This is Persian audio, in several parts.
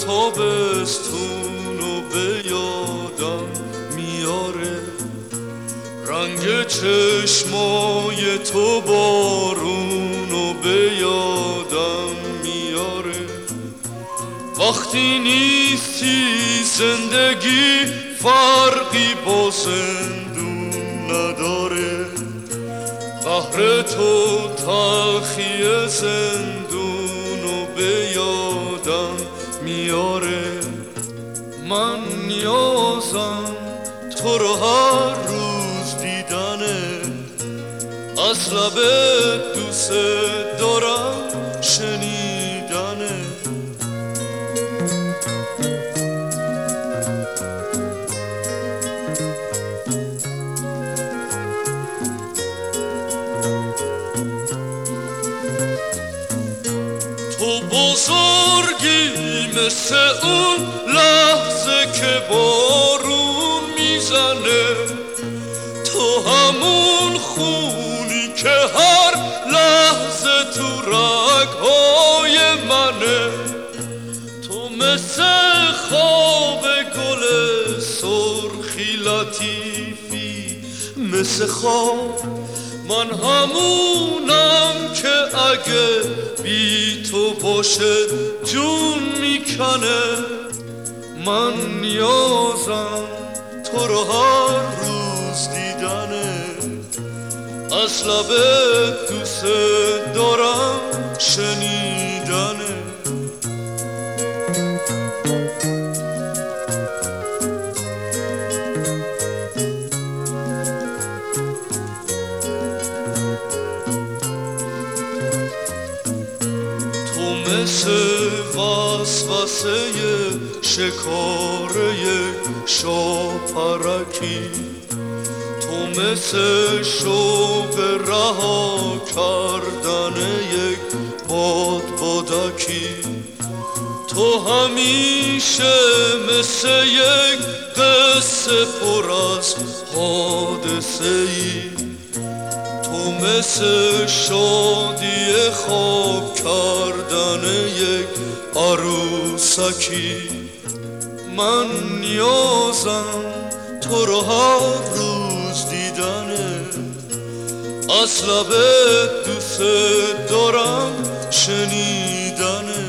تابستونو به یادم میاره، رنگ چشمای تو بارونو به یادم میاره. وقتی نیستی زندگی فرقی با زندون نداره، قهر تو تلخی زندونو به یادم میاره. من نیازم تو رو هر روز دیدنه، از لبت دوست دارم شنیدنه. تو بزرگی مثل اون لحظه که بارون میزنه، تو همون خونی که هر لحظه تو رگهای منه. تو مثل خواب گل سرخی لطیفی، مثل خواب من همونم که اگه بی تو باشه جون میکنه. من نیازم تو رو هر روز دیدنه، از لبت دوست دارم شنیدنه. مثل وسوسه شکار یک شاپرکی، تو مثل شوق رها کردن یک بادبادکی. تو همیشه مثل یک قصه پر از حادثه ای، تو مثل شادی خواب کردن یک عروسکی. من نیازم تو رو هر روز دیدنه، از لبت دوست دارم شنیدنه.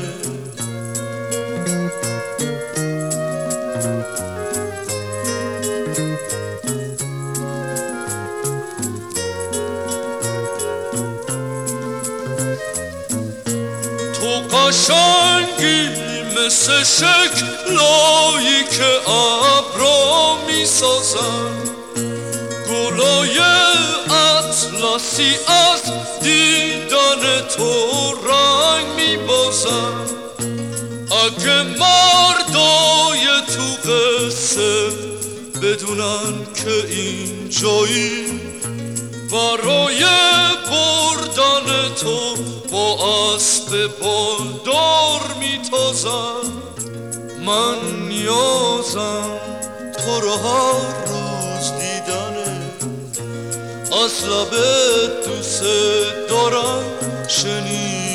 تو قشنگی مثل شکلایی که ابرا میسازن، گلای اطلسی از دیدن تو رنگ میبازن. اگه مردای تو قصه بدونن که اینجایی، برای بردن تو با اسب بالدار میتازن. من نیازم تو رو هر روز دیدنه، از لبت دوست دارم شنیدنه.